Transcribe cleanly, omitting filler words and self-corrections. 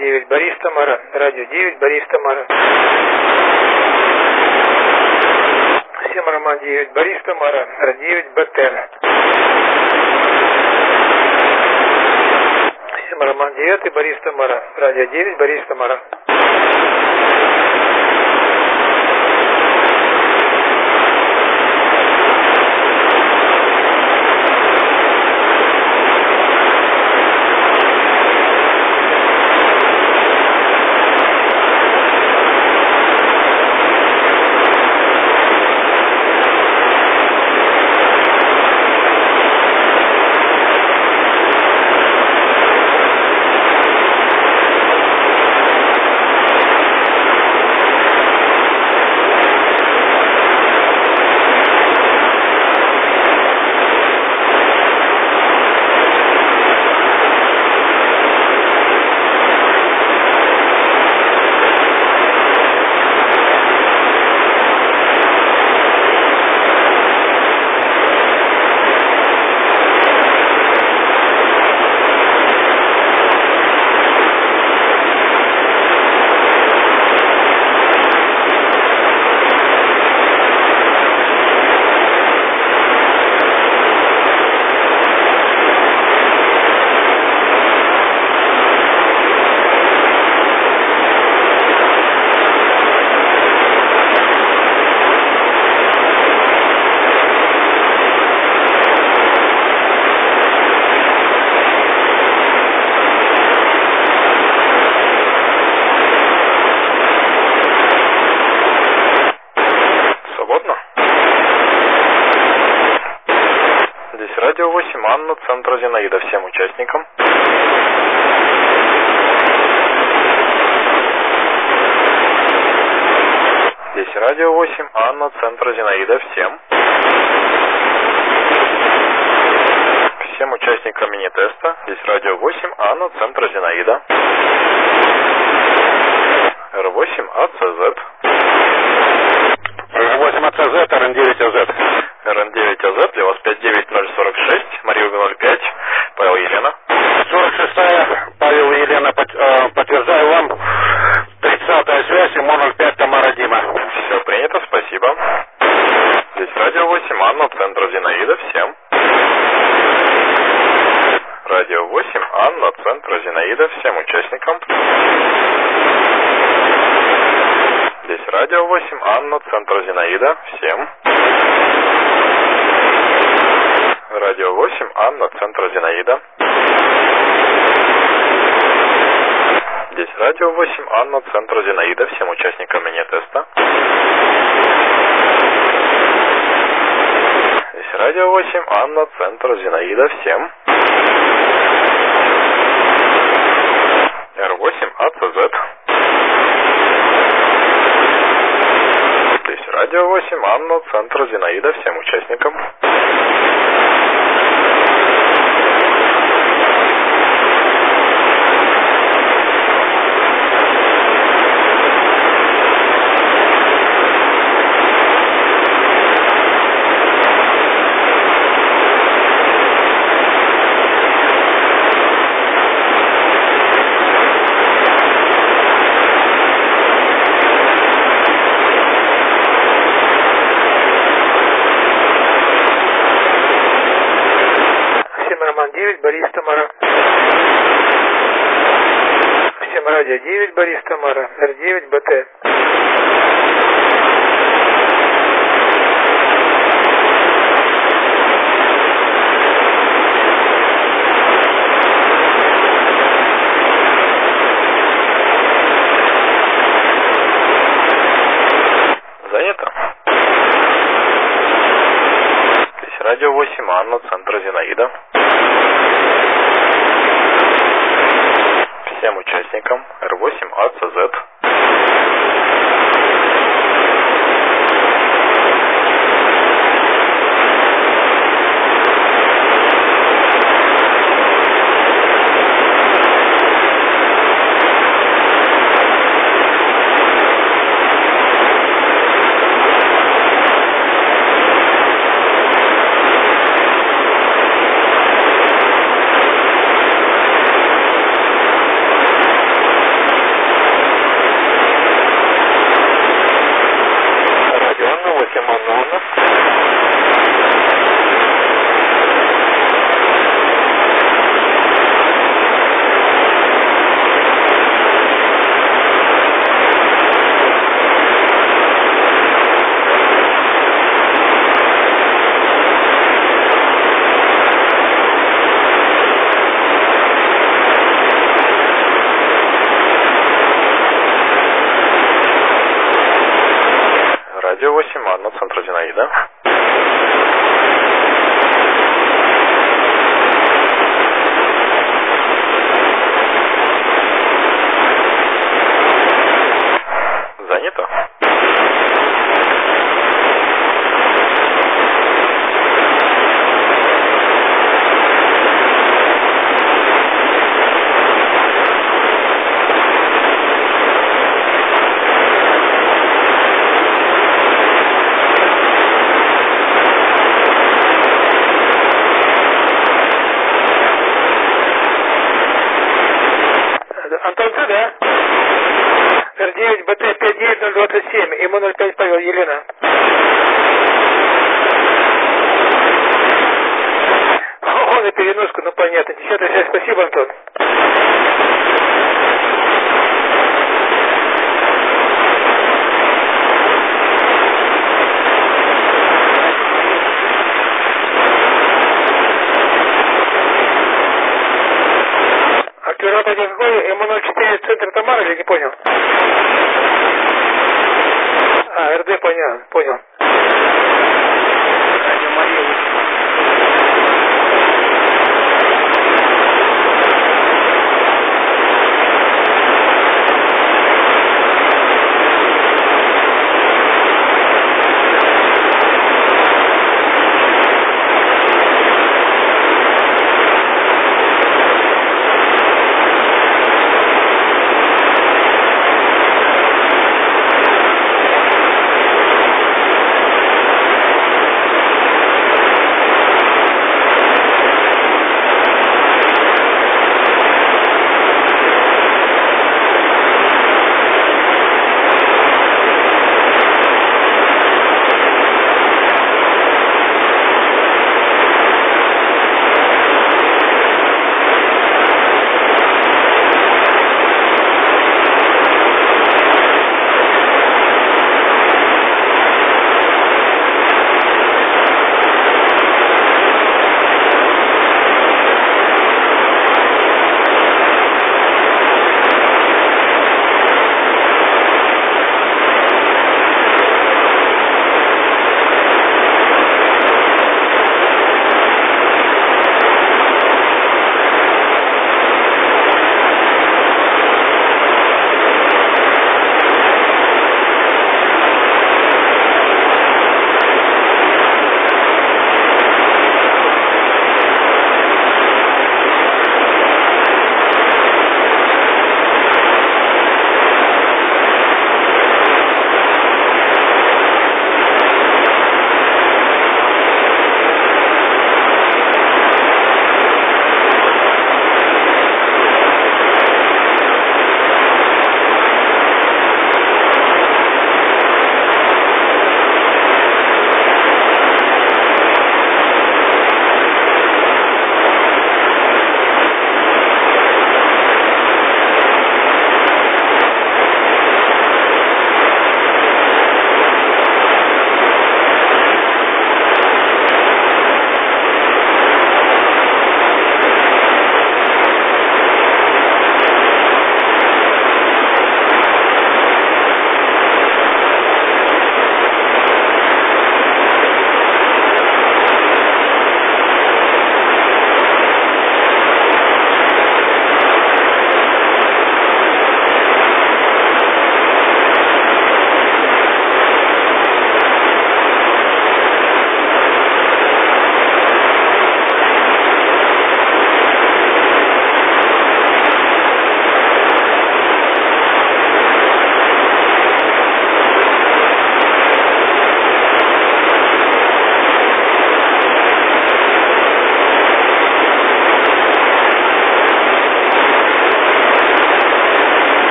9 Борис Тамара, радио 9 Борис Тамара. 7 Роман 9 Борис Тамара, радио 9 БТ. 7 Роман 9 Борис Тамара, радио 9 Борис Тамара. Радио 8, Анна, центр Зинаида, всем участникам. Здесь Радио 8, Анна, центр Зинаида, всем. Всем участникам мини-теста. Здесь Радио 8, Анна, центр Зинаида. R8 АЦЗ. R8 АЦЗ, РН9 АЗ. РН9 АЗ, для вас 59046, Мария 05, Павел Елена. 46-я, Павел Елена, подтверждаю вам. 30-я связь, МО 05, Тамара Дима. Все принято, спасибо. Здесь Радио 8, Анна, центр Зинаида, всем. Радио 8, Анна, центр Зинаида, всем участникам. Здесь Радио 8, Анна, центр Зинаида, всем. Радио 8, Анна, центр Зинаида. Здесь Радио 8, Анна, центр Зинаида, всем участникам мини-теста. Здесь Радио 8, Анна, центр Зинаида, всем. R8 АЦЗ. Здесь Радио 8, Анна, центр Зинаида, всем участникам. Роман 9 Борис Тамара. Всем Радио 9 Борис Тамара, R9 БТ. Занято. Здесь Радио 8, Анна, центр Зинаида. Всем участникам R8 АЦЗ. Анна, центр Зинаида. Занято. Антон Ц, да? Р9 БТ 59027, ему 05 Павел, Елена. Он и переноску, ну понятно. 10-я связь, спасибо, Антон. Активировать какой? МО-04, центр Тамара, или не понял? РД, понял.